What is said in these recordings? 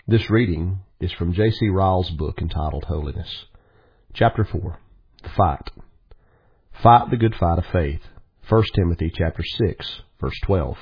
This reading is from J.C. Ryle's book entitled Holiness. Chapter 4, The Fight. Fight the good fight of faith. 1 Timothy chapter 6, verse 12.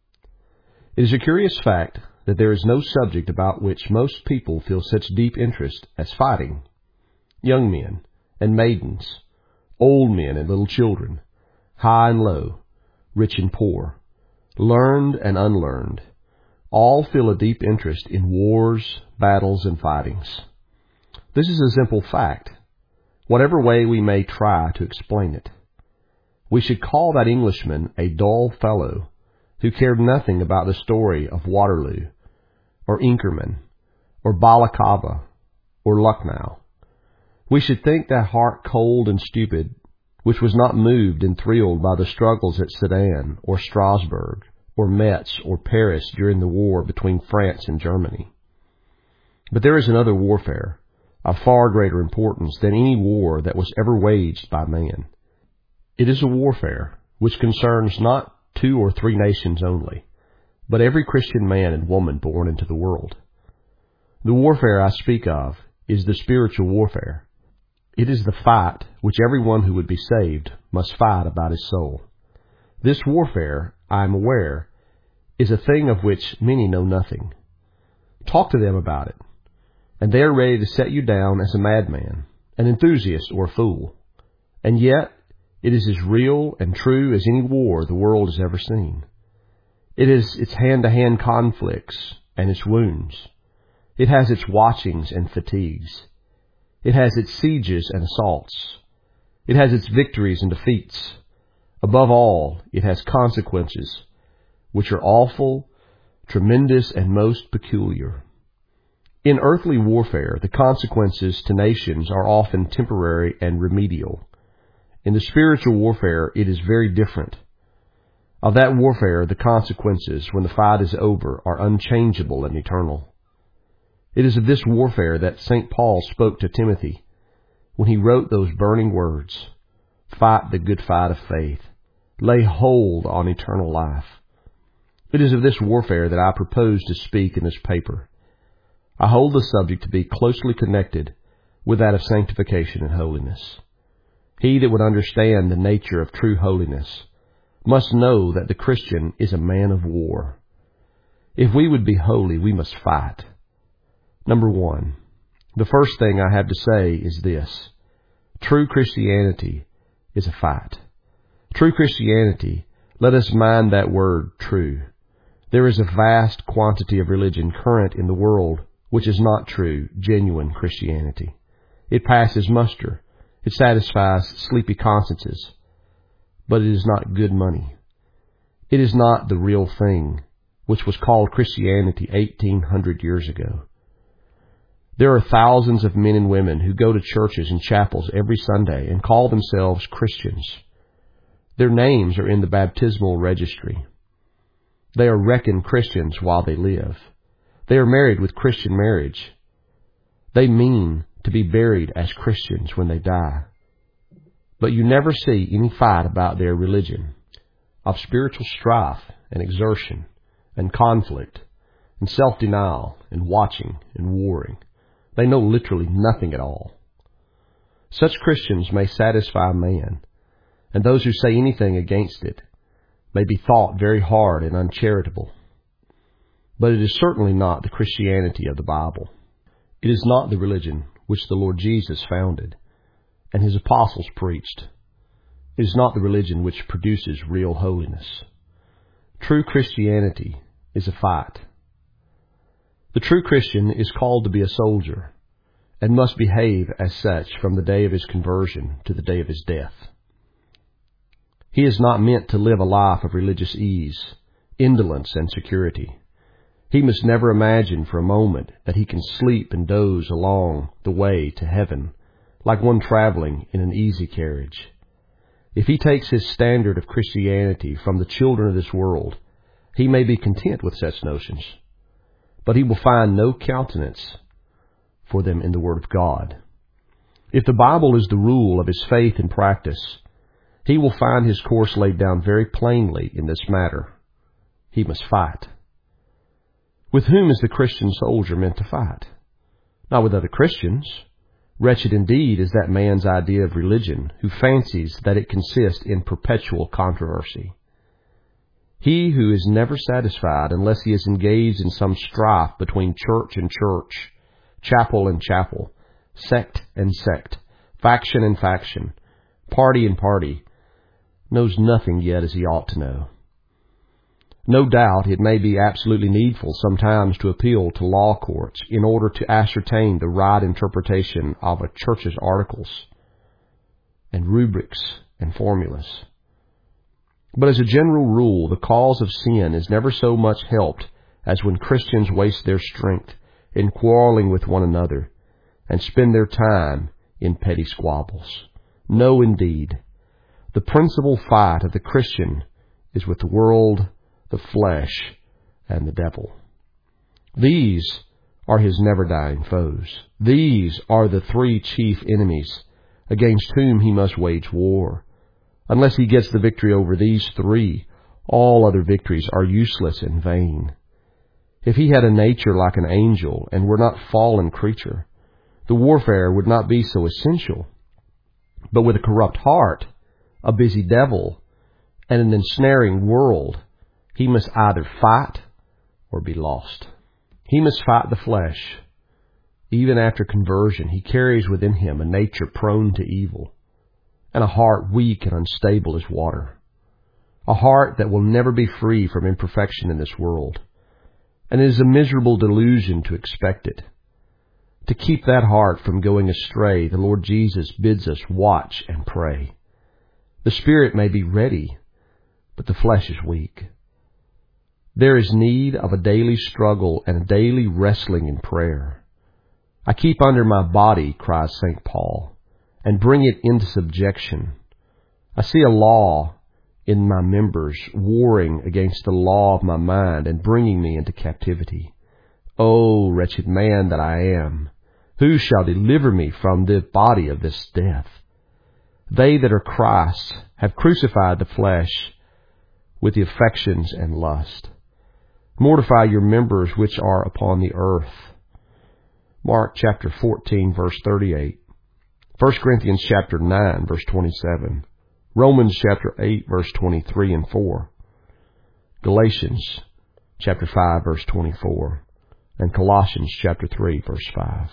It is a curious fact that there is no subject about which most people feel such deep interest as fighting. Young men and maidens, old men and little children, high and low, rich and poor, learned and unlearned, all feel a deep interest in wars, battles, and fightings. This is a simple fact, whatever way we may try to explain it. We should call that Englishman a dull fellow who cared nothing about the story of Waterloo, or Inkerman, or Balaclava, or Lucknow. We should think that heart cold and stupid, which was not moved and thrilled by the struggles at Sedan, or Strasbourg, or Metz, or Paris during the war between France and Germany. But there is another warfare, of far greater importance than any war that was ever waged by man. It is a warfare which concerns not 2 or 3 nations only, but every Christian man and woman born into the world. The warfare I speak of is the spiritual warfare. It is the fight which everyone who would be saved must fight about his soul. This warfare, I am aware, is a thing of which many know nothing. Talk to them about it, and they are ready to set you down as a madman, an enthusiast, or a fool. And yet, it is as real and true as any war the world has ever seen. It has its hand-to-hand conflicts and its wounds. It has its watchings and fatigues. It has its sieges and assaults. It has its victories and defeats. Above all, it has consequences, which are awful, tremendous, and most peculiar. In earthly warfare, the consequences to nations are often temporary and remedial. In the spiritual warfare, it is very different. Of that warfare, the consequences, when the fight is over, are unchangeable and eternal. It is of this warfare that St. Paul spoke to Timothy when he wrote those burning words, "Fight the good fight of faith. Lay hold on eternal life." It is of this warfare that I propose to speak in this paper. I hold the subject to be closely connected with that of sanctification and holiness. He that would understand the nature of true holiness must know that the Christian is a man of war. If we would be holy, we must fight. Number 1, the first thing I have to say is this: true Christianity is a fight. True Christianity, let us mind that word, true. There is a vast quantity of religion current in the world which is not true, genuine Christianity. It passes muster. It satisfies sleepy consciences. But it is not good money. It is not the real thing, which was called Christianity 1800 years ago. There are thousands of men and women who go to churches and chapels every Sunday and call themselves Christians. Their names are in the baptismal registry. They are reckoned Christians while they live. They are married with Christian marriage. They mean to be buried as Christians when they die. But you never see any fight about their religion, of spiritual strife and exertion and conflict and self-denial and watching and warring. They know literally nothing at all. Such Christians may satisfy man, and those who say anything against it may be thought very hard and uncharitable. But it is certainly not the Christianity of the Bible. It is not the religion which the Lord Jesus founded and his apostles preached. It is not the religion which produces real holiness. True Christianity is a fight. The true Christian is called to be a soldier and must behave as such from the day of his conversion to the day of his death. He is not meant to live a life of religious ease, indolence, and security. He must never imagine for a moment that he can sleep and doze along the way to heaven like one traveling in an easy carriage. If he takes his standard of Christianity from the children of this world, he may be content with such notions, but he will find no countenance for them in the Word of God. If the Bible is the rule of his faith and practice, he will find his course laid down very plainly in this matter. He must fight. With whom is the Christian soldier meant to fight? Not with other Christians. Wretched indeed is that man's idea of religion who fancies that it consists in perpetual controversy. He who is never satisfied unless he is engaged in some strife between church and church, chapel and chapel, sect and sect, faction and faction, party and party, knows nothing yet as he ought to know. No doubt it may be absolutely needful sometimes to appeal to law courts in order to ascertain the right interpretation of a church's articles and rubrics and formulas. But as a general rule, the cause of sin is never so much helped as when Christians waste their strength in quarreling with one another and spend their time in petty squabbles. No, indeed. The principal fight of the Christian is with the world, the flesh, and the devil. These are his never-dying foes. These are the three chief enemies against whom he must wage war. Unless he gets the victory over these three, all other victories are useless and vain. If he had a nature like an angel and were not a fallen creature, the warfare would not be so essential. But with a corrupt heart, a busy devil, and an ensnaring world, he must either fight or be lost. He must fight the flesh. Even after conversion, he carries within him a nature prone to evil, and a heart weak and unstable as water. A heart that will never be free from imperfection in this world. And it is a miserable delusion to expect it. To keep that heart from going astray, the Lord Jesus bids us watch and pray. The spirit may be ready, but the flesh is weak. There is need of a daily struggle and a daily wrestling in prayer. I keep under my body, cries St. Paul, and bring it into subjection. I see a law in my members warring against the law of my mind and bringing me into captivity. O wretched man that I am, who shall deliver me from the body of this death? They that are Christ's have crucified the flesh with the affections and lust. Mortify your members which are upon the earth. Mark chapter 14, verse 38. 1 Corinthians chapter 9, verse 27. Romans chapter 8, verse 23 and 4. Galatians chapter 5, verse 24. And Colossians chapter 3, verse 5.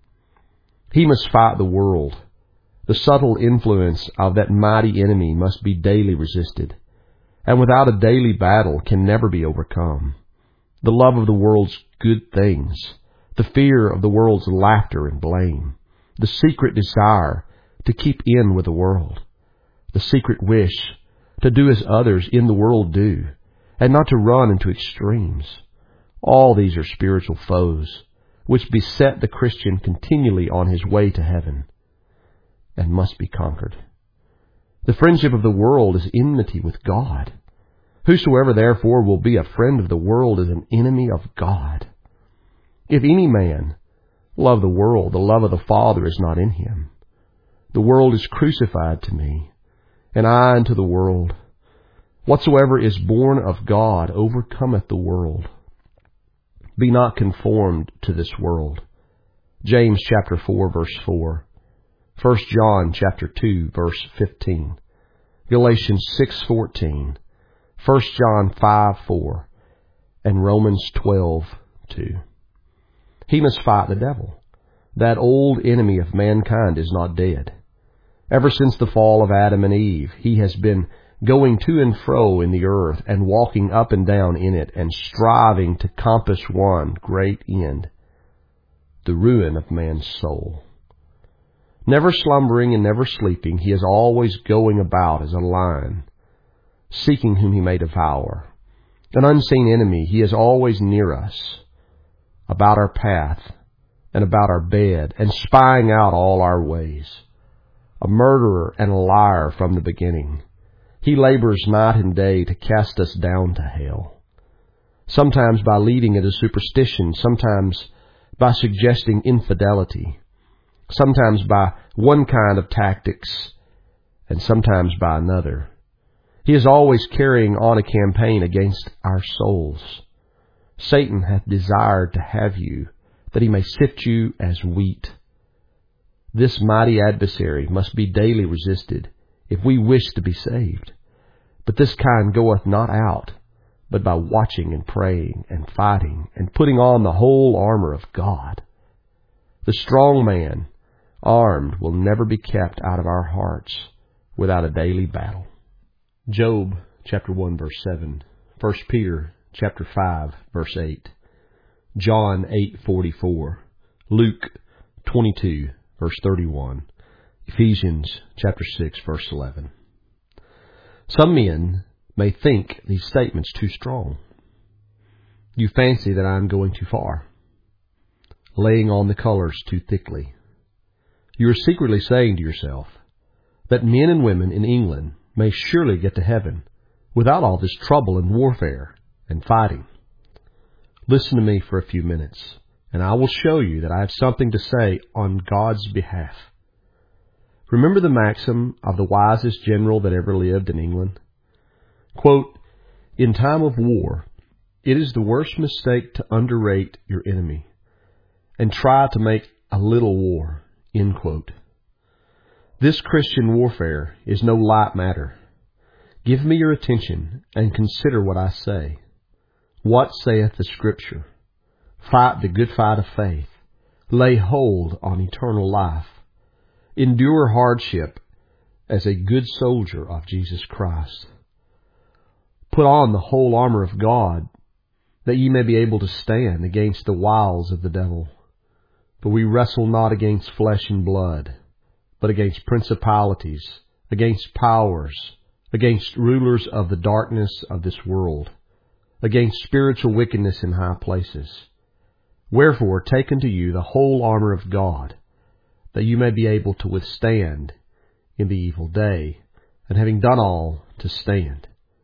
He must fight the world. The subtle influence of that mighty enemy must be daily resisted, and without a daily battle can never be overcome. The love of the world's good things, the fear of the world's laughter and blame, the secret desire to keep in with the world, the secret wish to do as others in the world do, and not to run into extremes. All these are spiritual foes, which beset the Christian continually on his way to heaven, and must be conquered. The friendship of the world is enmity with God. Whosoever therefore will be a friend of the world is an enemy of God. If any man love the world, the love of the Father is not in him. The world is crucified to me, and I unto the world. Whatsoever is born of God overcometh the world. Be not conformed to this world. James chapter 4, verse 4. 1 John chapter 2, verse 15. Galatians 6:14. 1 John 5:4. And Romans 12:2. He must fight the devil. That old enemy of mankind is not dead. Ever since the fall of Adam and Eve, he has been going to and fro in the earth and walking up and down in it and striving to compass one great end, the ruin of man's soul. Never slumbering and never sleeping, he is always going about as a lion, seeking whom he may devour. An unseen enemy, he is always near us, about our path and about our bed, and spying out all our ways. A murderer and a liar from the beginning. He labors night and day to cast us down to hell. Sometimes by leading into superstition, sometimes by suggesting infidelity, sometimes by one kind of tactics, and sometimes by another. He is always carrying on a campaign against our souls. Satan hath desired to have you, that he may sift you as wheat. This mighty adversary must be daily resisted, if we wish to be saved. But this kind goeth not out, but by watching and praying and fighting and putting on the whole armor of God. The strong man, armed, will never be kept out of our hearts without a daily battle. Job chapter 1 verse 7, 1 Peter chapter 5 verse 8, John 8:44, Luke 22 verse 31, Ephesians chapter 6 verse 11. Some men may think these statements too strong. You fancy that I am going too far, laying on the colors too thickly. You are secretly saying to yourself that men and women in England may surely get to heaven without all this trouble and warfare and fighting. Listen to me for a few minutes, and I will show you that I have something to say on God's behalf. Remember the maxim of the wisest general that ever lived in England? Quote, in time of war, it is the worst mistake to underrate your enemy and try to make a little war. End quote. This Christian warfare is no light matter. Give me your attention and consider what I say. What saith the Scripture? Fight the good fight of faith. Lay hold on eternal life. Endure hardship as a good soldier of Jesus Christ. Put on the whole armor of God, that ye may be able to stand against the wiles of the devil. For we wrestle not against flesh and blood, but against principalities, against powers, against rulers of the darkness of this world, against spiritual wickedness in high places. Wherefore take unto you the whole armor of God, that you may be able to withstand in the evil day, and having done all, to stand.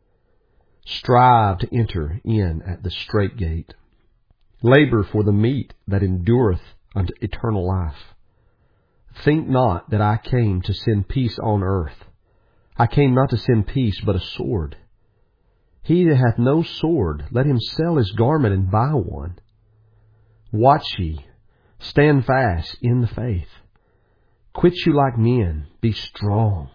Strive to enter in at the strait gate. Labor for the meat that endureth unto eternal life. Think not that I came to send peace on earth. I came not to send peace, but a sword. He that hath no sword, let him sell his garment and buy one. Watch ye, stand fast in the faith. Quit you like men, be strong.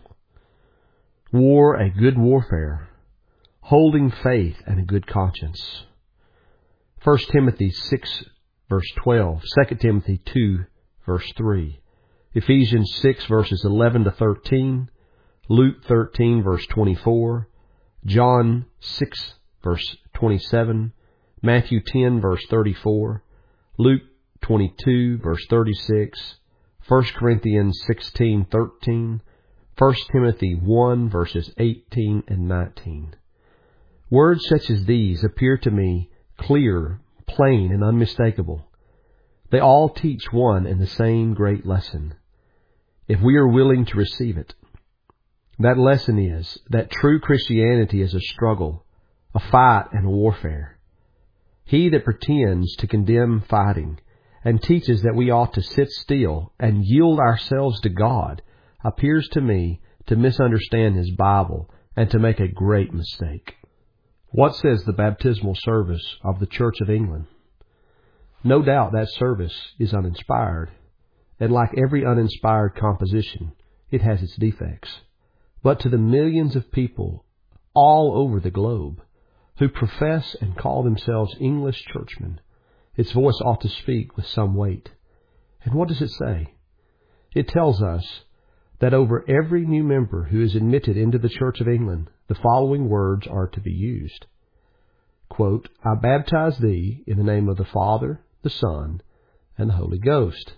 War a good warfare, holding faith and a good conscience. 1 Timothy 6 verse 12, 2 Timothy 2 verse 3, Ephesians 6 verses 11 to 13, Luke 13 verse 24, John 6 verse 27, Matthew 10 verse 34, Luke 22 verse 36, 1 Corinthians 16:13, 1 Timothy 1 verses 18 and 19. Words such as these appear to me clear, plain, and unmistakable. They all teach one and the same great lesson, if we are willing to receive it. That lesson is that true Christianity is a struggle, a fight, and a warfare. He that pretends to condemn fighting and teaches that we ought to sit still and yield ourselves to God appears to me to misunderstand his Bible and to make a great mistake. What says the baptismal service of the Church of England? No doubt that service is uninspired, and like every uninspired composition, it has its defects. But to the millions of people all over the globe who profess and call themselves English churchmen, its voice ought to speak with some weight. And what does it say? It tells us that over every new member who is admitted into the Church of England, the following words are to be used. Quote, I baptize thee in the name of the Father, the Son, and the Holy Ghost.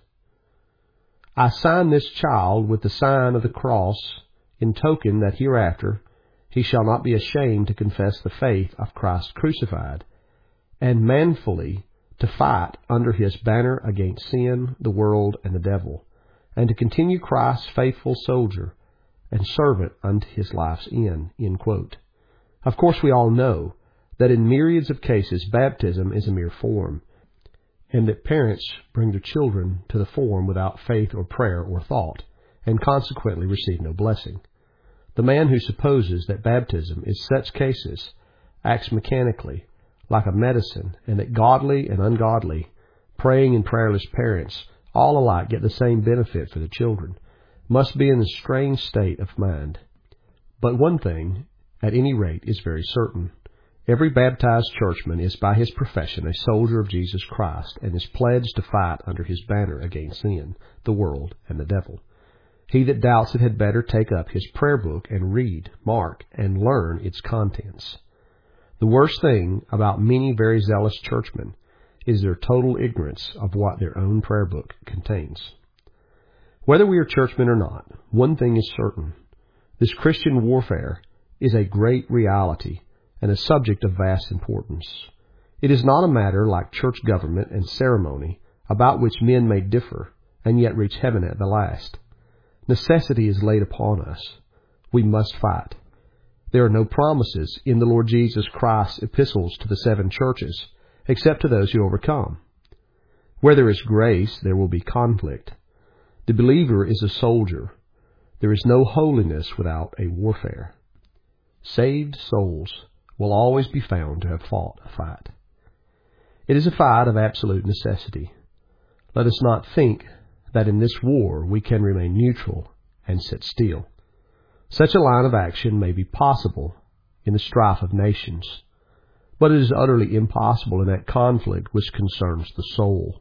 I sign this child with the sign of the cross in token that hereafter he shall not be ashamed to confess the faith of Christ crucified, and manfully to fight under his banner against sin, the world, and the devil, and to continue Christ's faithful soldier and servant unto his life's end. End quote. Of course, we all know that in myriads of cases baptism is a mere form, and that parents bring their children to the form without faith or prayer or thought, and consequently receive no blessing. The man who supposes that baptism is such cases acts mechanically, like a medicine, and that godly and ungodly, praying and prayerless parents all alike get the same benefit for the children, must be in a strange state of mind. But one thing, at any rate, is very certain. Every baptized churchman is by his profession a soldier of Jesus Christ, and is pledged to fight under his banner against sin, the world, and the devil. He that doubts it had better take up his prayer book and read, mark, and learn its contents. The worst thing about many very zealous churchmen is their total ignorance of what their own prayer book contains. Whether we are churchmen or not, one thing is certain. This Christian warfare is a great reality and a subject of vast importance. It is not a matter like church government and ceremony, about which men may differ, and yet reach heaven at the last. Necessity is laid upon us. We must fight. There are no promises in the Lord Jesus Christ's epistles to the 7 churches, except to those who overcome. Where there is grace, there will be conflict. The believer is a soldier. There is no holiness without a warfare. Saved souls will always be found to have fought a fight. It is a fight of absolute necessity. Let us not think that in this war we can remain neutral and sit still. Such a line of action may be possible in the strife of nations, but it is utterly impossible in that conflict which concerns the soul.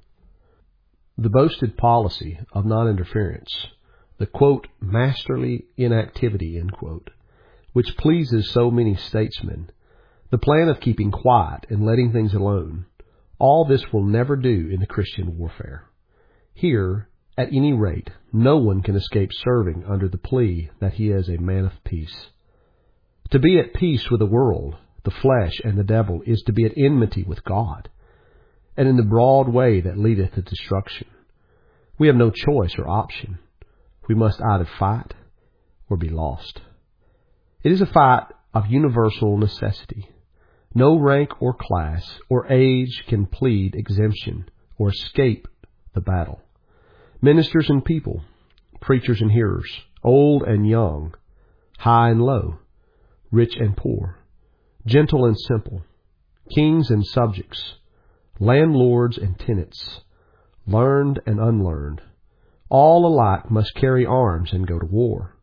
The boasted policy of non-interference, the, quote, masterly inactivity, end quote, which pleases so many statesmen, the plan of keeping quiet and letting things alone, all this will never do in the Christian warfare. Here, at any rate, no one can escape serving under the plea that he is a man of peace. To be at peace with the world, the flesh, and the devil is to be at enmity with God, and in the broad way that leadeth to destruction. We have no choice or option. We must either fight or be lost. It is a fight of universal necessity. No rank or class or age can plead exemption or escape the battle. Ministers and people, preachers and hearers, old and young, high and low, rich and poor, gentle and simple, kings and subjects, landlords and tenants, learned and unlearned, all alike must carry arms and go to war.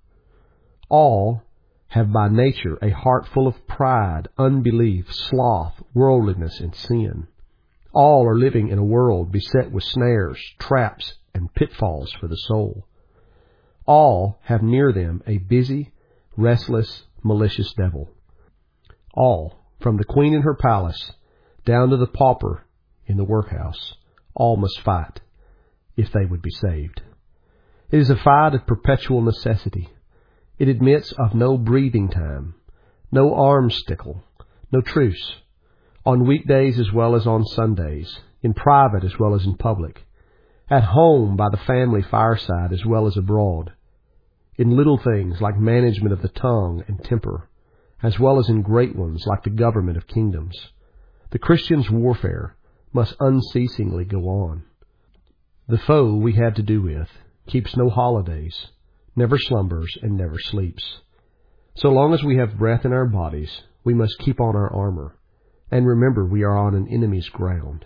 All have by nature a heart full of pride, unbelief, sloth, worldliness, and sin. All are living in a world beset with snares, traps, and pitfalls for the soul. All have near them a busy, restless, malicious devil. All, from the queen in her palace down to the pauper in the workhouse, all must fight if they would be saved. It is a fight of perpetual necessity. It admits of no breathing time, no armstickle, no truce, on weekdays as well as on Sundays, in private as well as in public, at home by the family fireside as well as abroad, in little things like management of the tongue and temper, as well as in great ones like the government of kingdoms. The Christian's warfare must unceasingly go on. The foe we have to do with keeps no holidays, never slumbers, and never sleeps. So long as we have breath in our bodies, we must keep on our armor, and remember we are on an enemy's ground.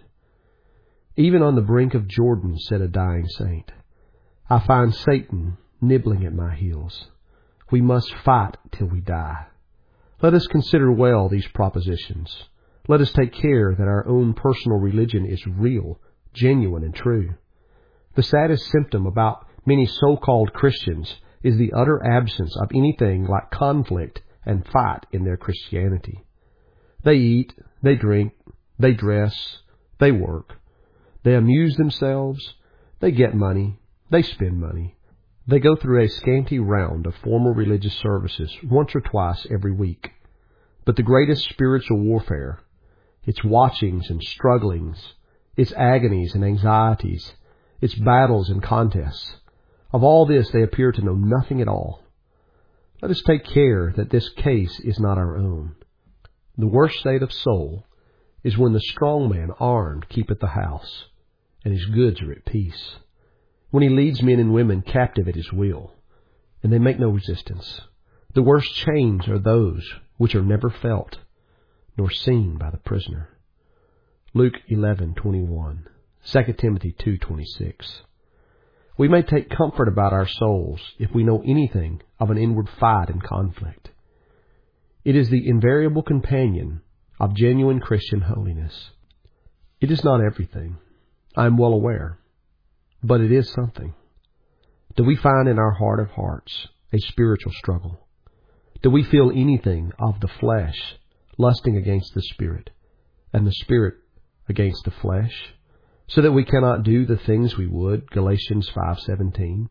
Even on the brink of Jordan, said a dying saint, I find Satan nibbling at my heels. We must fight till we die. Let us consider well these propositions. Let us take care that our own personal religion is real, genuine, and true. The saddest symptom about many so-called Christians is the utter absence of anything like conflict and fight in their Christianity. They eat, they drink, they dress, they work, they amuse themselves, they get money, they spend money. They go through a scanty round of formal religious services once or twice every week. But the greatest spiritual warfare, its watchings and strugglings, its agonies and anxieties, its battles and contests, of all this they appear to know nothing at all. Let us take care that this case is not our own. The worst state of soul is when the strong man armed keepeth the house, and his goods are at peace. When he leads men and women captive at his will, and they make no resistance. The worst chains are those which are never felt, nor seen by the prisoner. Luke 11:21, 2 Timothy 2:26. We may take comfort about our souls if we know anything of an inward fight and conflict. It is the invariable companion of genuine Christian holiness. It is not everything, I am well aware, but it is something. Do we find in our heart of hearts a spiritual struggle? Do we feel anything of the flesh lusting against the Spirit, and the Spirit against the flesh, so that we cannot do the things we would? Galatians 5:17.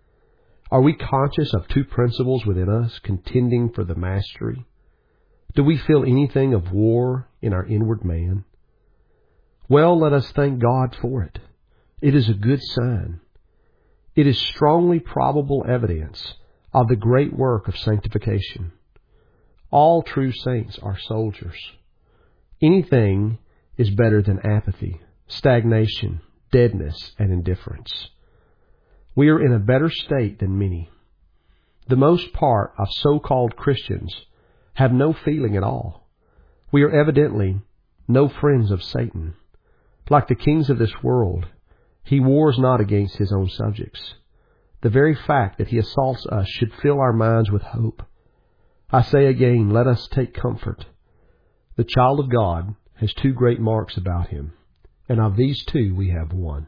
Are we conscious of two principles within us contending for the mastery? Do we feel anything of war in our inward man? Well, let us thank God for it. It is a good sign. It is strongly probable evidence of the great work of sanctification. All true saints are soldiers. Anything is better than apathy, stagnation, deadness, and indifference. We are in a better state than many. The most part of so-called Christians have no feeling at all. We are evidently no friends of Satan. Like the kings of this world, he wars not against his own subjects. The very fact that he assaults us should fill our minds with hope. I say again, let us take comfort. The child of God has two great marks about him, and of these two we have one.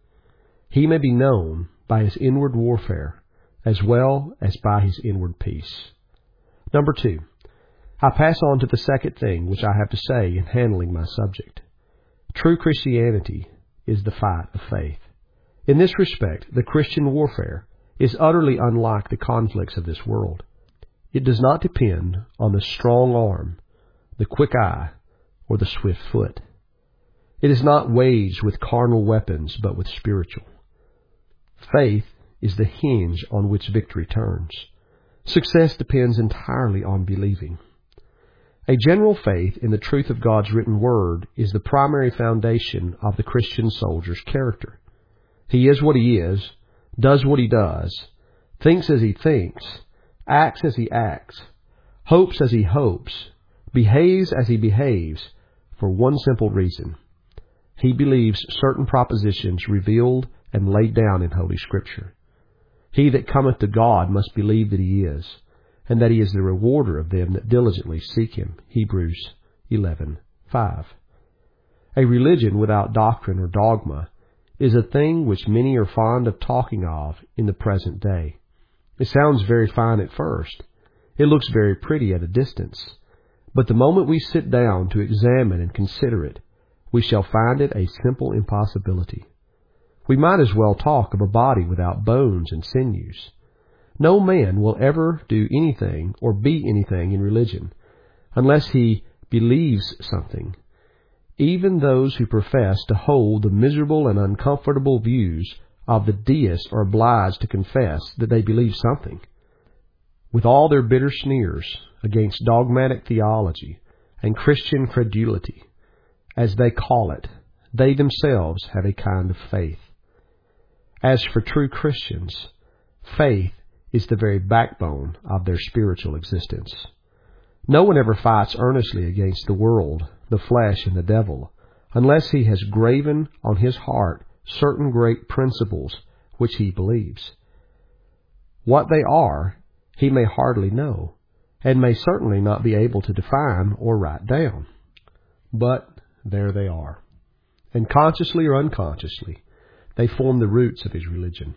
He may be known by his inward warfare as well as by his inward peace. Number 2, I pass on to the second thing which I have to say in handling my subject. True Christianity is the fight of faith. In this respect, the Christian warfare is utterly unlike the conflicts of this world. It does not depend on the strong arm, the quick eye, or the swift foot. It is not waged with carnal weapons, but with spiritual. Faith is the hinge on which victory turns. Success depends entirely on believing. A general faith in the truth of God's written word is the primary foundation of the Christian soldier's character. He is what he is, does what he does, thinks as he thinks, acts as he acts, hopes as he hopes, behaves as he behaves, for one simple reason. He believes certain propositions revealed and laid down in Holy Scripture. He that cometh to God must believe that he is, and that he is the rewarder of them that diligently seek him. Hebrews 11:5. A religion without doctrine or dogma is a thing which many are fond of talking of in the present day. It sounds very fine at first. It looks very pretty at a distance. But the moment we sit down to examine and consider it, we shall find it a simple impossibility. We might as well talk of a body without bones and sinews. No man will ever do anything or be anything in religion unless he believes something. Even those who profess to hold the miserable and uncomfortable views of the deist are obliged to confess that they believe something. With all their bitter sneers against dogmatic theology and Christian credulity, as they call it, they themselves have a kind of faith. As for true Christians, faith is the very backbone of their spiritual existence. No one ever fights earnestly against the world, the flesh, and the devil, unless he has graven on his heart certain great principles which he believes. What they are, he may hardly know, and may certainly not be able to define or write down. But there they are, and consciously or unconsciously, they form the roots of his religion.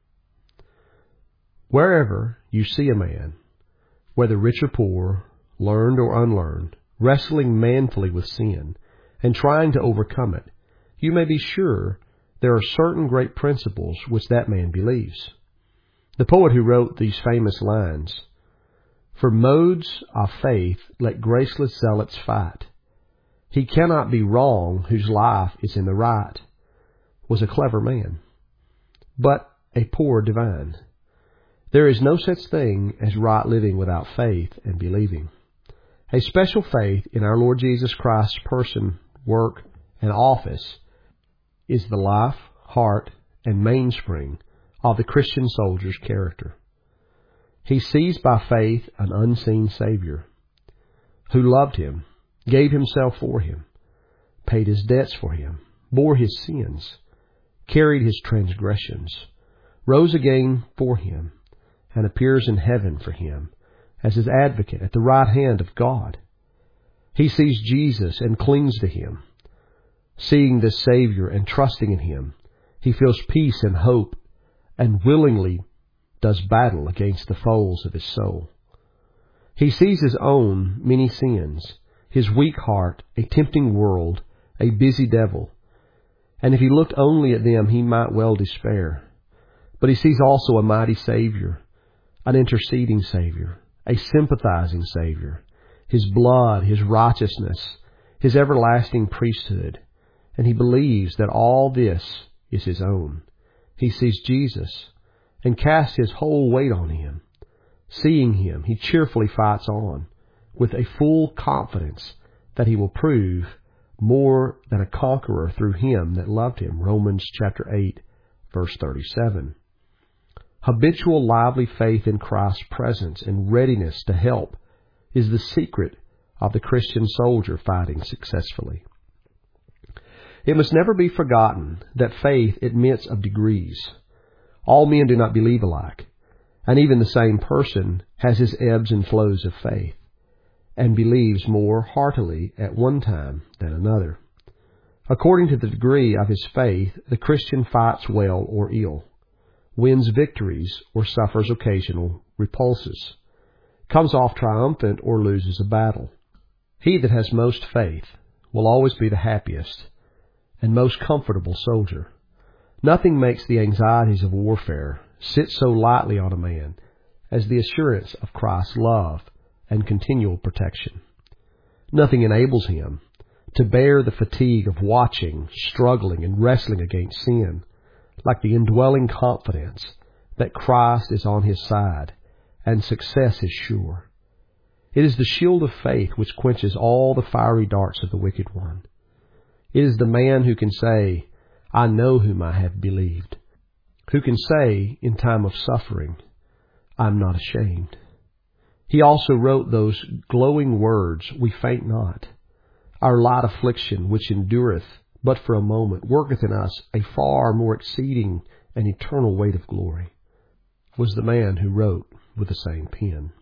Wherever you see a man, whether rich or poor, learned or unlearned, wrestling manfully with sin and trying to overcome it, you may be sure there are certain great principles which that man believes. The poet who wrote these famous lines, "For modes of faith let graceless zealots fight. He cannot be wrong whose life is in the right," was a clever man, but a poor divine. There is no such thing as right living without faith and believing. A special faith in our Lord Jesus Christ's person, work, and office is the life, heart, and mainspring of the Christian soldier's character. He sees by faith an unseen Savior who loved him, gave himself for him, paid his debts for him, bore his sins, carried his transgressions, rose again for him, and appears in heaven for him as his advocate at the right hand of God. He sees Jesus and clings to him. Seeing this Savior and trusting in him, he feels peace and hope and willingly does battle against the foes of his soul. He sees his own many sins, his weak heart, a tempting world, a busy devil, and if he looked only at them, he might well despair. But he sees also a mighty Savior, an interceding Savior, a sympathizing Savior, his blood, his righteousness, his everlasting priesthood, and he believes that all this is his own. He sees Jesus and casts his whole weight on him. Seeing him, he cheerfully fights on with a full confidence that he will prove more than a conqueror through him that loved him. Romans chapter 8, verse 37. Habitual lively faith in Christ's presence and readiness to help is the secret of the Christian soldier fighting successfully. It must never be forgotten that faith admits of degrees. All men do not believe alike, and even the same person has his ebbs and flows of faith, and believes more heartily at one time than another. According to the degree of his faith, the Christian fights well or ill, wins victories or suffers occasional repulses, comes off triumphant or loses a battle. He that has most faith will always be the happiest and most comfortable soldier. Nothing makes the anxieties of warfare sit so lightly on a man as the assurance of Christ's love and continual protection. Nothing enables him to bear the fatigue of watching, struggling, and wrestling against sin like the indwelling confidence that Christ is on his side and success is sure. It is the shield of faith which quenches all the fiery darts of the wicked one. It is the man who can say, I know whom I have believed, who can say in time of suffering, I am not ashamed. He also wrote those glowing words, we faint not. Our light affliction, which endureth but for a moment, worketh in us a far more exceeding and eternal weight of glory, was the man who wrote with the same pen.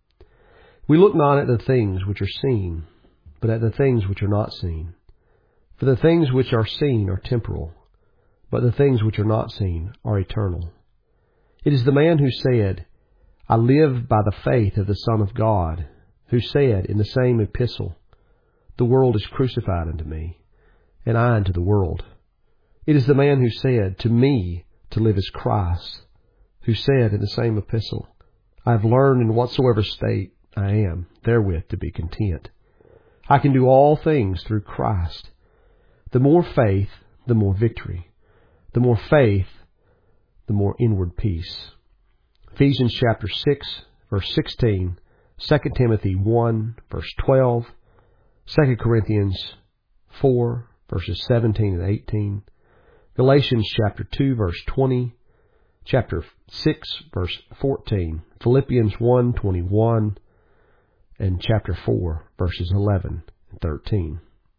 We look not at the things which are seen, but at the things which are not seen. For the things which are seen are temporal, but the things which are not seen are eternal. It is the man who said, I live by the faith of the Son of God, who said in the same epistle, the world is crucified unto me, and I unto the world. It is the man who said, to me to live is Christ, who said in the same epistle, I have learned in whatsoever state I am, therewith to be content. I can do all things through Christ. The more faith, the more victory. The more faith, the more inward peace. Ephesians chapter 6, verse 16, 2 Timothy 1, verse 12, 2 Corinthians 4, verses 17 and 18, Galatians chapter 2, verse 20, chapter 6, verse 14, Philippians 1, 21, and chapter 4, verses 11 and 13.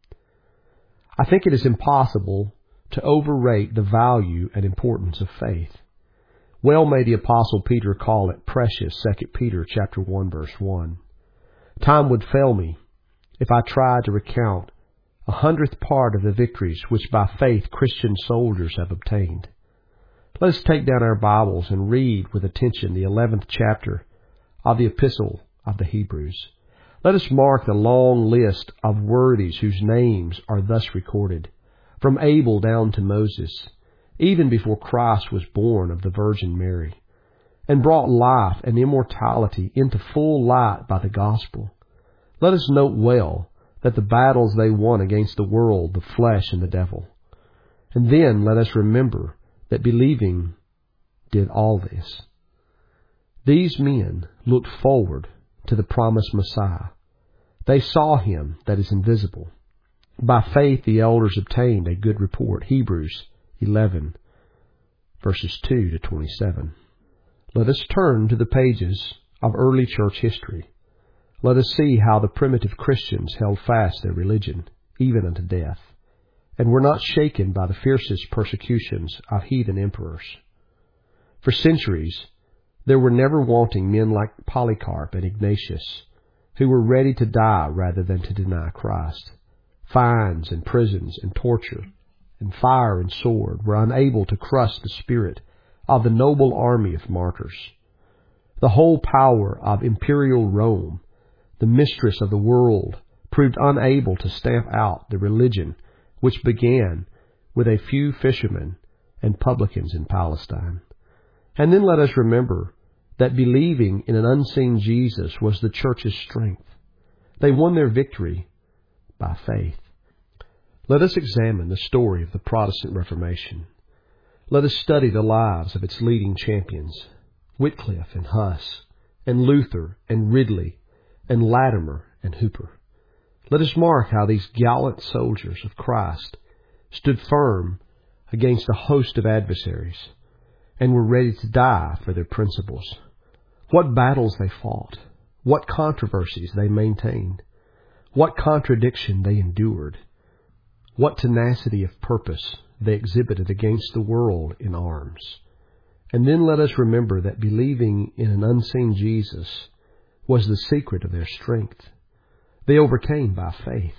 I think it is impossible to overrate the value and importance of faith. Well may the Apostle Peter call it precious, 2 Peter chapter 1, verse 1. Time would fail me if I tried to recount 100th part of the victories which by faith Christian soldiers have obtained. Let us take down our Bibles and read with attention the 11th chapter of the Epistle of the Hebrews. Let us mark the long list of worthies whose names are thus recorded, from Abel down to Moses, even before Christ was born of the Virgin Mary, and brought life and immortality into full light by the gospel. Let us note well that the battles they won against the world, the flesh, and the devil. And then let us remember that believing did all this. These men looked forward to the promised Messiah. They saw him that is invisible. By faith the elders obtained a good report. Hebrews 11, verses 2 to 27. Let us turn to the pages of early church history. Let us see how the primitive Christians held fast their religion, even unto death. and were not shaken by the fiercest persecutions of heathen emperors. For centuries, there were never wanting men like Polycarp and Ignatius, who were ready to die rather than to deny Christ. Fines and prisons and torture and fire and sword were unable to crush the spirit of the noble army of martyrs. The whole power of imperial Rome, the mistress of the world, proved unable to stamp out the religion which began with a few fishermen and publicans in Palestine. And then let us remember that believing in an unseen Jesus was the church's strength. They won their victory by faith. Let us examine the story of the Protestant Reformation. Let us study the lives of its leading champions, Wycliffe and Huss, and Luther and Ridley, and Latimer and Hooper. Let us mark how these gallant soldiers of Christ stood firm against a host of adversaries and were ready to die for their principles. What battles they fought, what controversies they maintained, what contradiction they endured, what tenacity of purpose they exhibited against the world in arms. And then let us remember that believing in an unseen Jesus was the secret of their strength. They overcame by faith.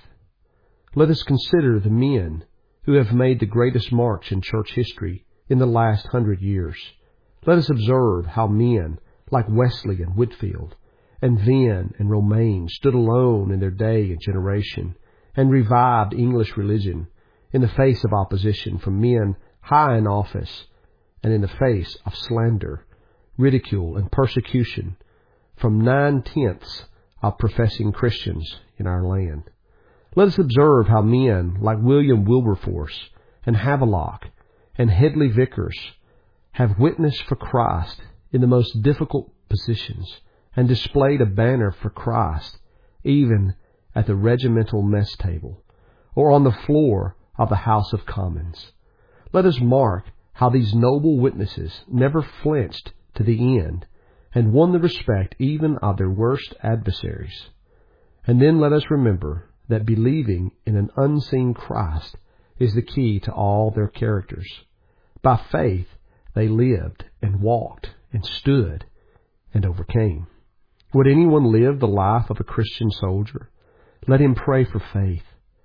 Let us consider the men who have made the greatest march in church history in the last 100 years. Let us observe how men like Wesley and Whitefield and Venn and Romaine stood alone in their day and generation and revived English religion in the face of opposition from men high in office and in the face of slander, ridicule, and persecution from 9/10 of professing Christians in our land. Let us observe how men like William Wilberforce and Havelock and Hedley Vickers have witnessed for Christ in the most difficult positions and displayed a banner for Christ even at the regimental mess table or on the floor of the House of Commons. Let us mark how these noble witnesses never flinched to the end and won the respect even of their worst adversaries. And then let us remember that believing in an unseen Christ is the key to all their characters. By faith, they lived and walked and stood and overcame. Would anyone live the life of a Christian soldier? Let him pray for faith.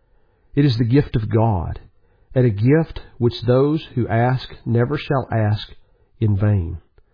It is the gift of God, and a gift which those who ask never shall ask in vain.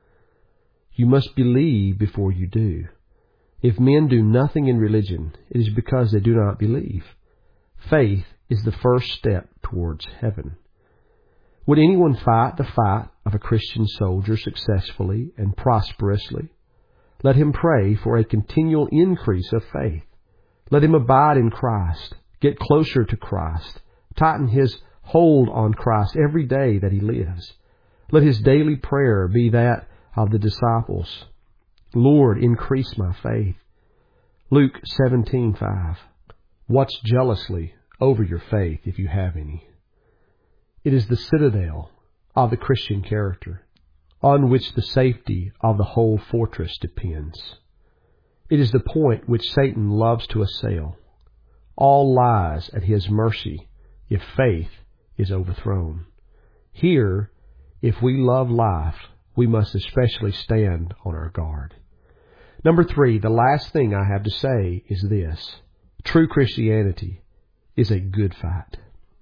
You must believe before you do. If men do nothing in religion, it is because they do not believe. Faith is the first step towards heaven. Would anyone fight the fight of a Christian soldier successfully and prosperously? Let him pray for a continual increase of faith. Let him abide in Christ, get closer to Christ, tighten his hold on Christ every day that he lives. Let his daily prayer be that of the disciples. Lord, increase my faith. Luke 17:5. Watch jealously over your faith if you have any. It is the citadel of the Christian character on which the safety of the whole fortress depends. It is the point which Satan loves to assail. All lies at his mercy if faith is overthrown. Here, if we love life, we must especially stand on our guard. Number 3, the last thing I have to say is this. True Christianity is a good fight.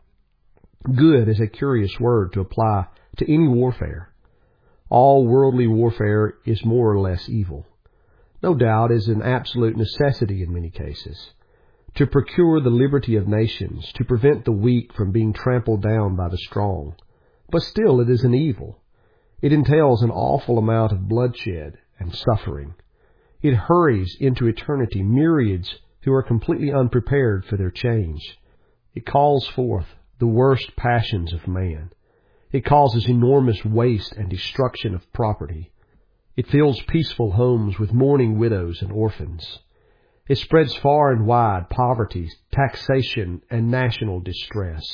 Good is a curious word to apply to any warfare. All worldly warfare is more or less evil. No doubt is an absolute necessity in many cases. To procure the liberty of nations, to prevent the weak from being trampled down by the strong. But still it is an evil. It entails an awful amount of bloodshed and suffering. It hurries into eternity myriads who are completely unprepared for their change. It calls forth the worst passions of man. It causes enormous waste and destruction of property. It fills peaceful homes with mourning widows and orphans. It spreads far and wide poverty, taxation, and national distress.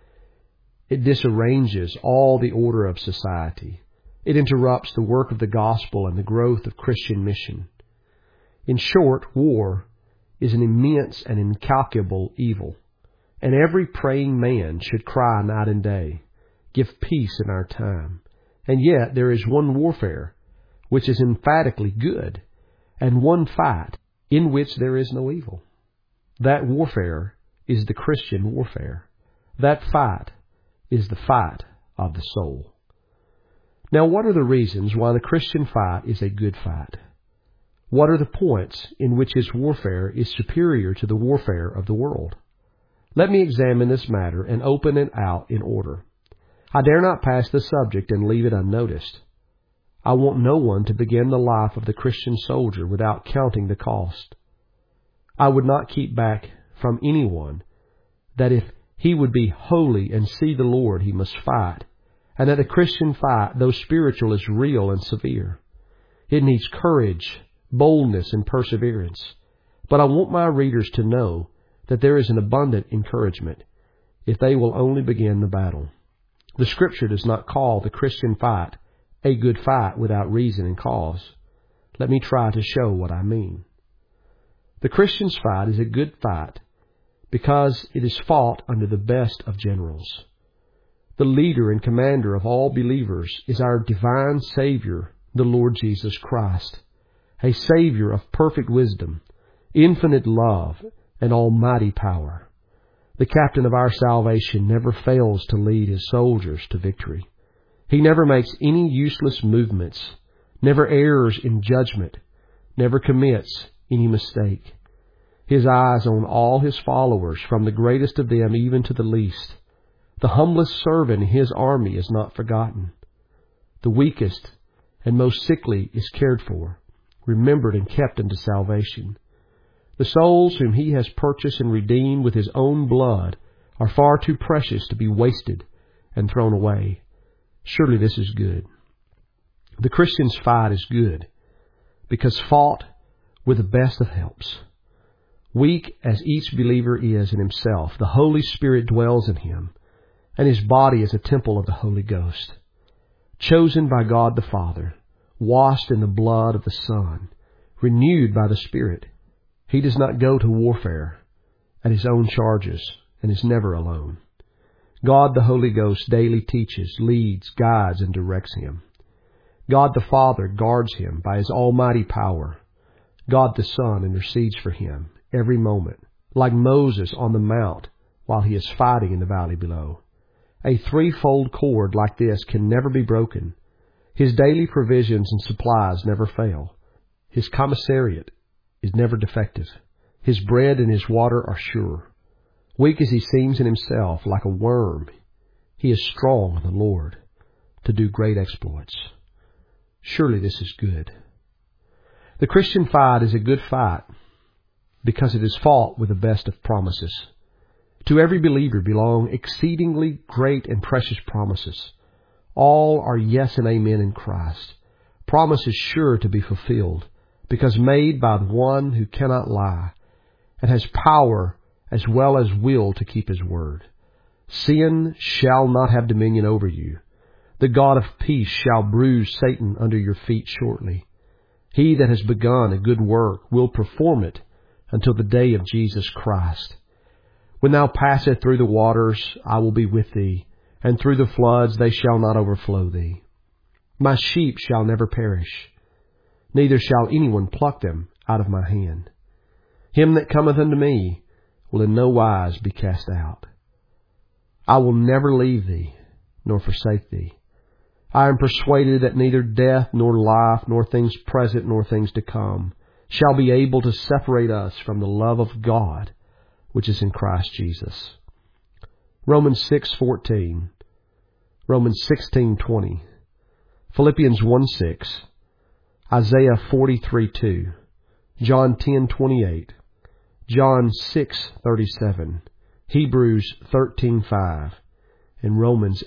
It disarranges all the order of society. It interrupts the work of the gospel and the growth of Christian mission. In short, war is an immense and incalculable evil. and every praying man should cry night and day, "Give peace in our time." And yet there is one warfare, which is emphatically good, and one fight in which there is no evil. That warfare is the Christian warfare. That fight is the fight of the soul. Now, what are the reasons why the Christian fight is a good fight? What are the points in which his warfare is superior to the warfare of the world? Let me examine this matter and open it out in order. I dare not pass the subject and leave it unnoticed. I want no one to begin the life of the Christian soldier without counting the cost. I would not keep back from anyone that if he would be holy and see the Lord, he must fight, and that the Christian fight, though spiritual, is real and severe. It needs courage, boldness, and perseverance. But I want my readers to know that there is an abundant encouragement if they will only begin the battle. The Scripture does not call the Christian fight a good fight without reason and cause. Let me try to show what I mean. The Christian's fight is a good fight because it is fought under the best of generals. The leader and commander of all believers is our divine Savior, the Lord Jesus Christ, a Savior of perfect wisdom, infinite love, and almighty power. The captain of our salvation never fails to lead his soldiers to victory. He never makes any useless movements, never errs in judgment, never commits any mistake. His eyes on all his followers, from the greatest of them even to the least. The humblest servant in his army is not forgotten. The weakest and most sickly is cared for, remembered and kept unto salvation. The souls whom he has purchased and redeemed with his own blood are far too precious to be wasted and thrown away. Surely this is good. The Christian's fight is good because fought with the best of helps. Weak as each believer is in himself, the Holy Spirit dwells in him, and his body is a temple of the Holy Ghost. Chosen by God the Father, washed in the blood of the Son, renewed by the Spirit, he does not go to warfare at his own charges and is never alone. God the Holy Ghost daily teaches, leads, guides, and directs him. God the Father guards him by his almighty power. God the Son intercedes for him every moment, like Moses on the mount while he is fighting in the valley below. A threefold cord like this can never be broken. His daily provisions and supplies never fail. His commissariat is never defective. His bread and his water are sure. Weak as he seems in himself, like a worm, he is strong in the Lord to do great exploits. Surely this is good. The Christian fight is a good fight because it is fought with the best of promises. To every believer belong exceedingly great and precious promises. All are yes and amen in Christ. Promises sure to be fulfilled because made by the one who cannot lie and has power as well as will to keep his word. Sin shall not have dominion over you. The God of peace shall bruise Satan under your feet shortly. He that has begun a good work will perform it until the day of Jesus Christ. When thou passest through the waters, I will be with thee, and through the floods they shall not overflow thee. My sheep shall never perish, neither shall anyone pluck them out of my hand. Him that cometh unto me will in no wise be cast out. I will never leave thee, nor forsake thee. I am persuaded that neither death, nor life, nor things present, nor things to come, shall be able to separate us from the love of God, which is in Christ Jesus. Romans 6:14, Romans 16:20, Philippians 1:6, Isaiah 43:2, John 10:28, John 6:37, Hebrews 13:5, and Romans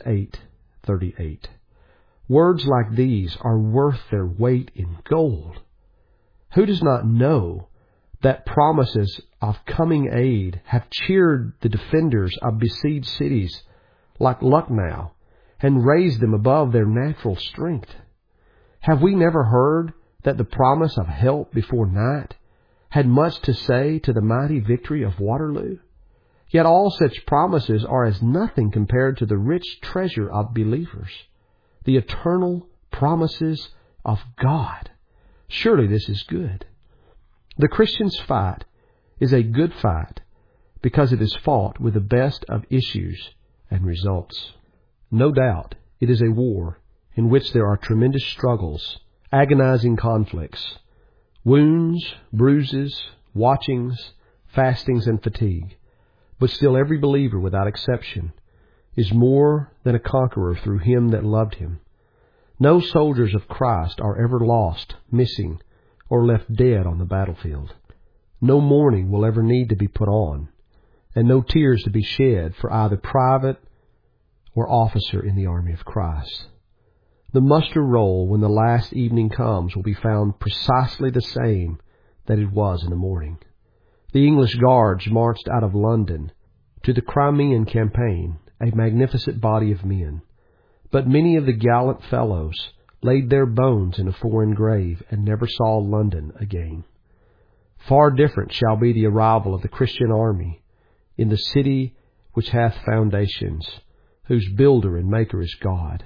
8:38. Words like these are worth their weight in gold. Who does not know that promises of coming aid have cheered the defenders of besieged cities like Lucknow and raised them above their natural strength? Have we never heard that the promise of help before night had much to say to the mighty victory of Waterloo? Yet all such promises are as nothing compared to the rich treasure of believers, the eternal promises of God. Surely this is good. The Christian's fight is a good fight because it is fought with the best of issues and results. No doubt it is a war in which there are tremendous struggles, agonizing conflicts, wounds, bruises, watchings, fastings, and fatigue. But still every believer, without exception, is more than a conqueror through Him that loved him. No soldiers of Christ are ever lost, missing, or left dead on the battlefield. No mourning will ever need to be put on, and no tears to be shed for either private or officer in the army of Christ. The muster roll when the last evening comes will be found precisely the same that it was in the morning. The English Guards marched out of London to the Crimean campaign, a magnificent body of men. But many of the gallant fellows laid their bones in a foreign grave and never saw London again. Far different shall be the arrival of the Christian army in the city which hath foundations, whose builder and maker is God.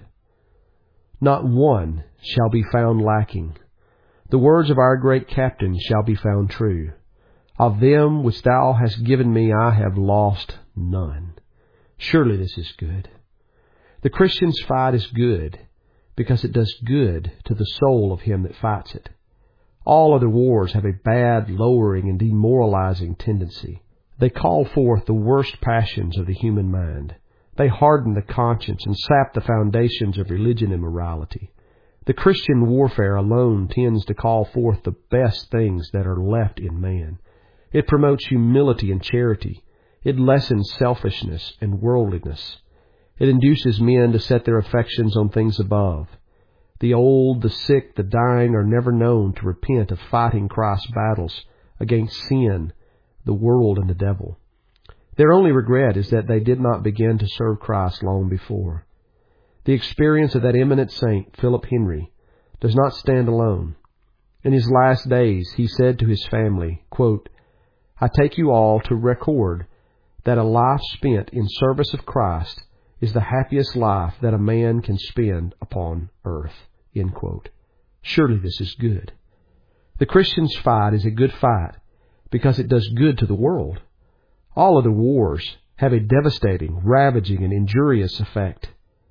Not one shall be found lacking. The words of our great captain shall be found true. Of them which thou hast given me, I have lost none. Surely this is good. The Christian's fight is good because it does good to the soul of him that fights it. All other wars have a bad, lowering, and demoralizing tendency. They call forth the worst passions of the human mind. They harden the conscience and sap the foundations of religion and morality. The Christian warfare alone tends to call forth the best things that are left in man. It promotes humility and charity. It lessens selfishness and worldliness. It induces men to set their affections on things above. The old, the sick, the dying are never known to repent of fighting Christ's battles against sin, the world, and the devil. Their only regret is that they did not begin to serve Christ long before. The experience of that eminent saint, Philip Henry, does not stand alone. In his last days, he said to his family, quote, I take you all to record that a life spent in service of Christ is the happiest life that a man can spend upon earth. End quote. Surely this is good. The Christian's fight is a good fight because it does good to the world. All other wars have a devastating, ravaging, and injurious effect.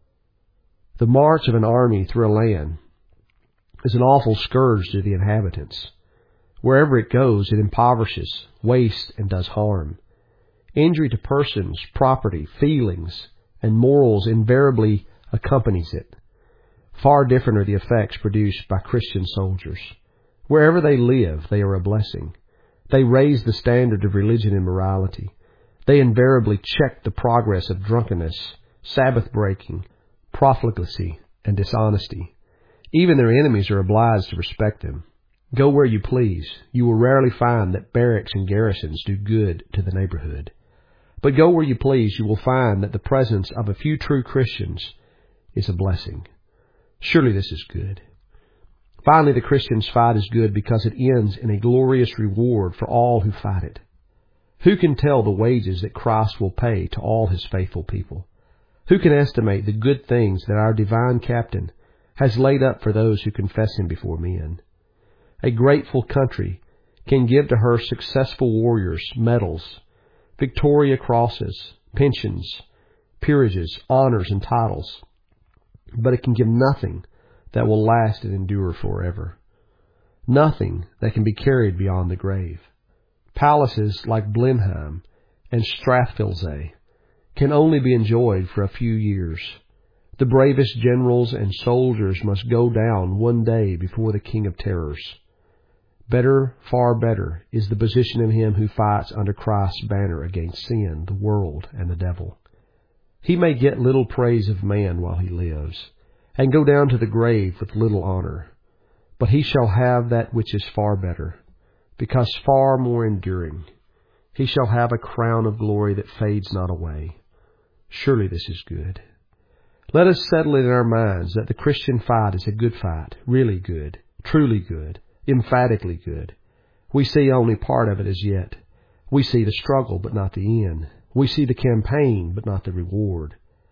The march of an army through a land is an awful scourge to the inhabitants. Wherever it goes, it impoverishes, wastes, and does harm. Injury to persons, property, feelings, and morals invariably accompanies it. Far different are the effects produced by Christian soldiers. Wherever they live, they are a blessing. They raise the standard of religion and morality. They invariably check the progress of drunkenness, Sabbath breaking, profligacy, and dishonesty. Even their enemies are obliged to respect them. Go where you please, you will rarely find that barracks and garrisons do good to the neighborhood. But go where you please, you will find that the presence of a few true Christians is a blessing. Surely this is good. Finally, the Christian's fight is good because it ends in a glorious reward for all who fight it. Who can tell the wages that Christ will pay to all His faithful people? Who can estimate the good things that our divine captain has laid up for those who confess Him before men? A grateful country can give to her successful warriors medals, Victoria Crosses, pensions, peerages, honors, and titles. But it can give nothing that will last and endure forever. Nothing that can be carried beyond the grave. Palaces like Blenheim and Strathfilze can only be enjoyed for a few years. The bravest generals and soldiers must go down one day before the King of Terrors. Better, far better, is the position of him who fights under Christ's banner against sin, the world, and the devil. He may get little praise of man while he lives, and go down to the grave with little honor. But he shall have that which is far better, because far more enduring. He shall have a crown of glory that fades not away. Surely this is good. Let us settle it in our minds that the Christian fight is a good fight, really good, truly good, emphatically good. We see only part of it as yet. We see the struggle, but not the end. We see the campaign, but not the reward.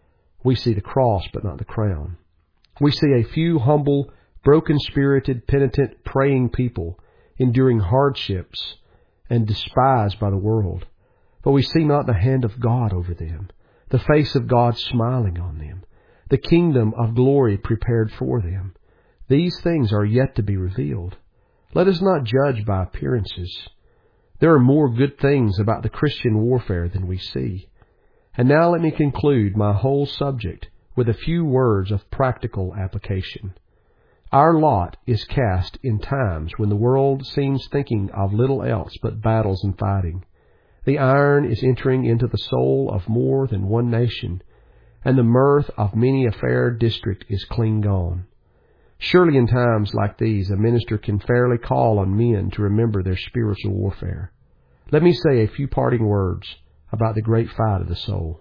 We see the cross, but not the crown. We see a few humble, broken-spirited, penitent, praying people enduring hardships and despised by the world. But we see not the hand of God over them, the face of God smiling on them, the kingdom of glory prepared for them. These things are yet to be revealed. Let us not judge by appearances. There are more good things about the Christian warfare than we see. And now let me conclude my whole subject with a few words of practical application. Our lot is cast in times when the world seems thinking of little else but battles and fighting. The iron is entering into the soul of more than one nation, and the mirth of many a fair district is clean gone. Surely in times like these, a minister can fairly call on men to remember their spiritual warfare. Let me say a few parting words about the great fight of the soul.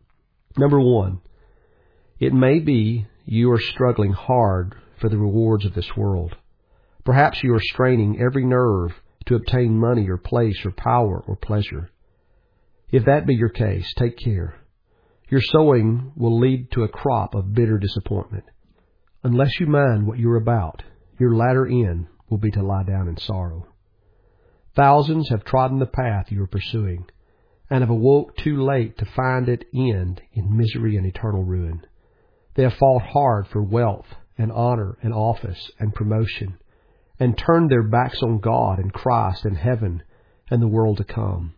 Number 1, it may be you are struggling hard for the rewards of this world. Perhaps you are straining every nerve to obtain money or place or power or pleasure. If that be your case, take care. Your sowing will lead to a crop of bitter disappointment. Unless you mind what you're about, your latter end will be to lie down in sorrow. Thousands have trodden the path you are pursuing, and have awoke too late to find it end in misery and eternal ruin. They have fought hard for wealth and honor and office and promotion, and turned their backs on God and Christ and heaven and the world to come.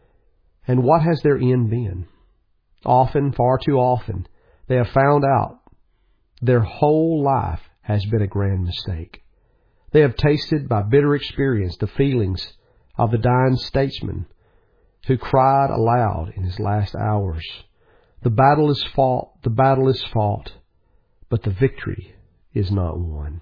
And what has their end been? Often, far too often, they have found out their whole life has been a grand mistake. They have tasted by bitter experience the feelings of the dying statesman who cried aloud in his last hours, "The battle is fought, the battle is fought, but the victory is not won."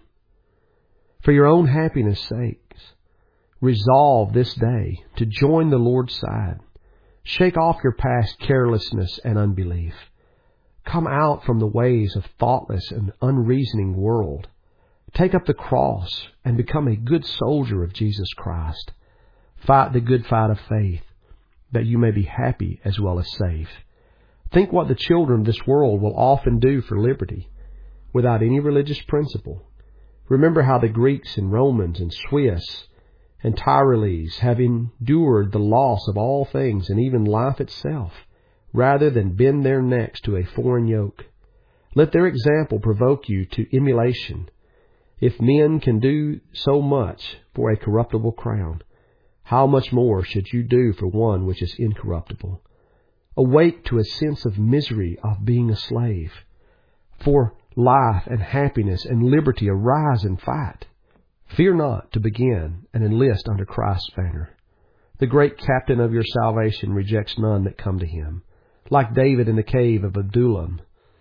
For your own happiness' sakes, resolve this day to join the Lord's side. Shake off your past carelessness and unbelief. Come out from the ways of thoughtless and unreasoning world. Take up the cross and become a good soldier of Jesus Christ. Fight the good fight of faith, that you may be happy as well as safe. Think what the children of this world will often do for liberty, without any religious principle. Remember how the Greeks and Romans and Swiss and Tyrolese have endured the loss of all things and even life itself, rather than bend their necks to a foreign yoke. Let their example provoke you to emulation. If men can do so much for a corruptible crown, how much more should you do for one which is incorruptible? Awake to a sense of misery of being a slave. For life and happiness and liberty arise and fight. Fear not to begin and enlist under Christ's banner. The great captain of your salvation rejects none that come to him. Like David in the cave of Adullam,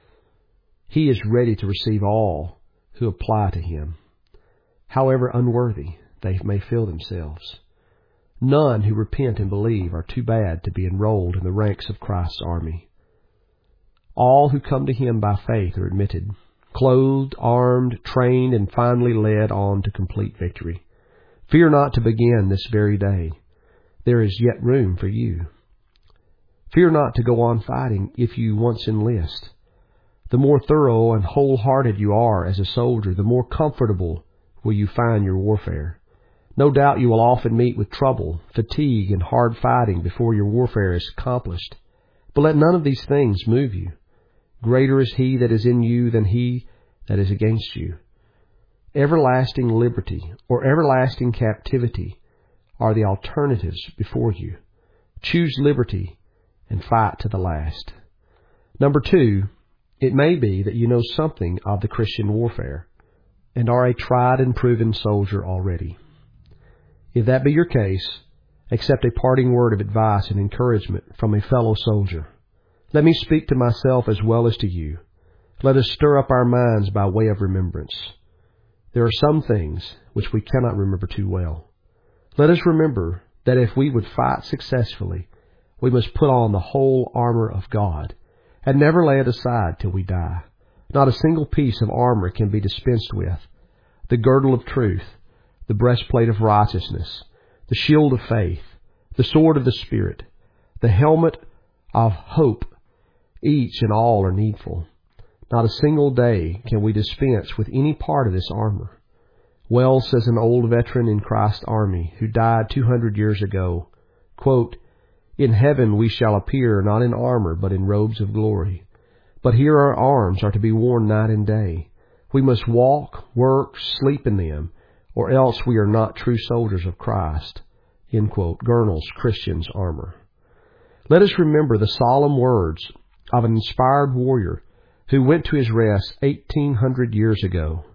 he is ready to receive all who apply to him, however unworthy they may feel themselves. None who repent and believe are too bad to be enrolled in the ranks of Christ's army. All who come to him by faith are admitted, clothed, armed, trained, and finally led on to complete victory. Fear not to begin this very day. There is yet room for you. Fear not to go on fighting if you once enlist. The more thorough and wholehearted you are as a soldier, the more comfortable will you find your warfare. No doubt you will often meet with trouble, fatigue, and hard fighting before your warfare is accomplished. But let none of these things move you. Greater is he that is in you than he that is against you. Everlasting liberty or everlasting captivity are the alternatives before you. Choose liberty and fight to the last. Number 2, it may be that you know something of the Christian warfare and are a tried and proven soldier already. If that be your case, accept a parting word of advice and encouragement from a fellow soldier. Let me speak to myself as well as to you. Let us stir up our minds by way of remembrance. There are some things which we cannot remember too well. Let us remember that if we would fight successfully, we must put on the whole armor of God and never lay it aside till we die. Not a single piece of armor can be dispensed with. The girdle of truth, the breastplate of righteousness, the shield of faith, the sword of the Spirit, the helmet of hope, each and all are needful. Not a single day can we dispense with any part of this armor. Well says an old veteran in Christ's army who died 200 years ago, quote, "In heaven we shall appear not in armor but in robes of glory. But here our arms are to be worn night and day. We must walk, work, sleep in them, or else we are not true soldiers of Christ." End quote. Gurnall's Christian's Armor. Let us remember the solemn words of an inspired warrior who went to his rest 1800 years ago.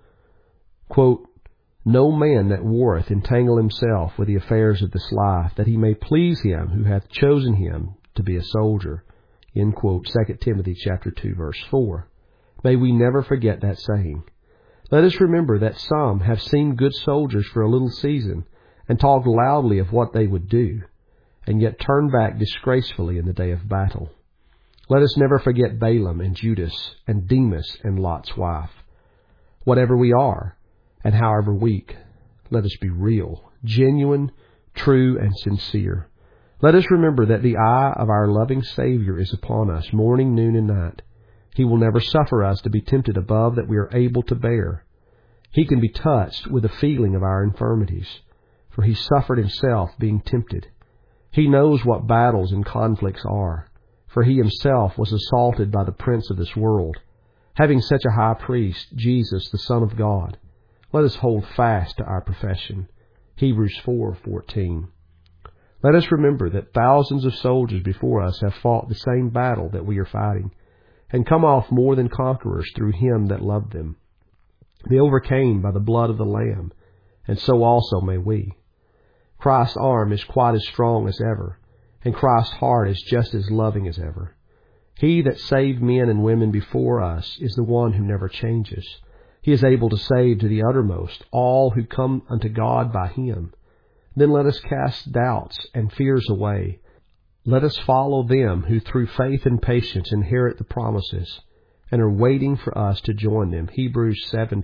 Quote, "No man that warreth entangle himself with the affairs of this life, that he may please him who hath chosen him to be a soldier." End quote. 2 Timothy chapter 2, verse 4. May we never forget that saying. Let us remember that some have seen good soldiers for a little season and talked loudly of what they would do, and yet turned back disgracefully in the day of battle. Let us never forget Balaam and Judas and Demas and Lot's wife. Whatever we are, and however weak, let us be real, genuine, true, and sincere. Let us remember that the eye of our loving Savior is upon us morning, noon, and night. He will never suffer us to be tempted above that we are able to bear. He can be touched with the feeling of our infirmities, for He suffered Himself being tempted. He knows what battles and conflicts are, for He Himself was assaulted by the prince of this world. Having such a high priest, Jesus, the Son of God, let us hold fast to our profession. Hebrews 4:14. Let us remember that thousands of soldiers before us have fought the same battle that we are fighting, and come off more than conquerors through Him that loved them. They overcame by the blood of the Lamb, and so also may we. Christ's arm is quite as strong as ever, and Christ's heart is just as loving as ever. He that saved men and women before us is the one who never changes. He is able to save to the uttermost all who come unto God by Him. Then let us cast doubts and fears away. Let us follow them who through faith and patience inherit the promises and are waiting for us to join them. Hebrews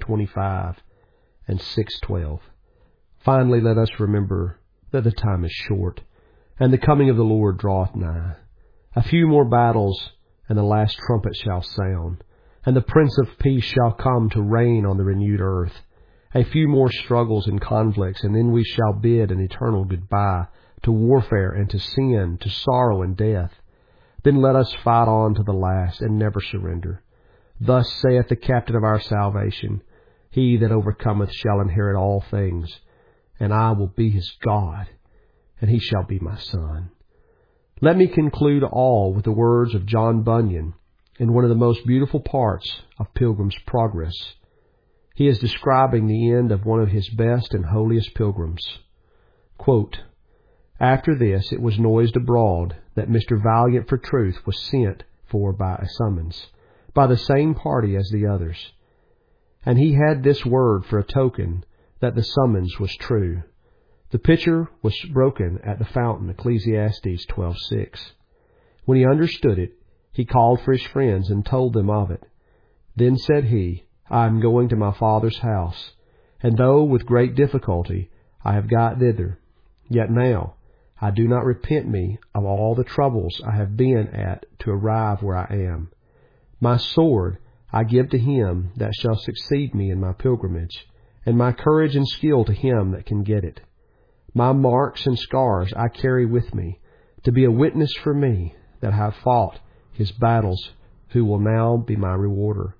7:25 and 6:12. Finally, let us remember that the time is short, and the coming of the Lord draweth nigh. A few more battles, and the last trumpet shall sound, and the Prince of Peace shall come to reign on the renewed earth. A few more struggles and conflicts, and then we shall bid an eternal goodbye to warfare and to sin, to sorrow and death. Then let us fight on to the last and never surrender. Thus saith the captain of our salvation, He that overcometh shall inherit all things, and I will be his God, and he shall be my son. Let me conclude all with the words of John Bunyan in one of the most beautiful parts of Pilgrim's Progress. He is describing the end of one of his best and holiest pilgrims. Quote, "After this it was noised abroad that Mr. Valiant for Truth was sent for by a summons, by the same party as the others. And he had this word for a token that the summons was true. The pitcher was broken at the fountain, Ecclesiastes 12:6. When he understood it, he called for his friends and told them of it. Then said he, I am going to my Father's house, and though with great difficulty I have got thither, yet now I do not repent me of all the troubles I have been at to arrive where I am. My sword I give to him that shall succeed me in my pilgrimage, and my courage and skill to him that can get it. My marks and scars I carry with me, to be a witness for me that I have fought his battles, who will now be my rewarder.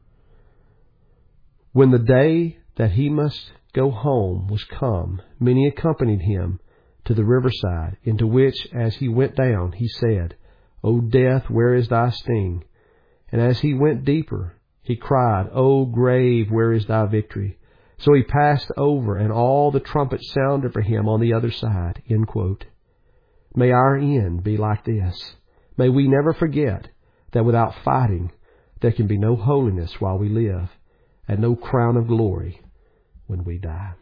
When the day that he must go home was come, many accompanied him to the riverside, into which, as he went down, he said, O death, where is thy sting? And as he went deeper, he cried, O grave, where is thy victory? So he passed over, and all the trumpets sounded for him on the other side. End quote. May our end be like this. May we never forget that without fighting, there can be no holiness while we live, and no crown of glory when we die.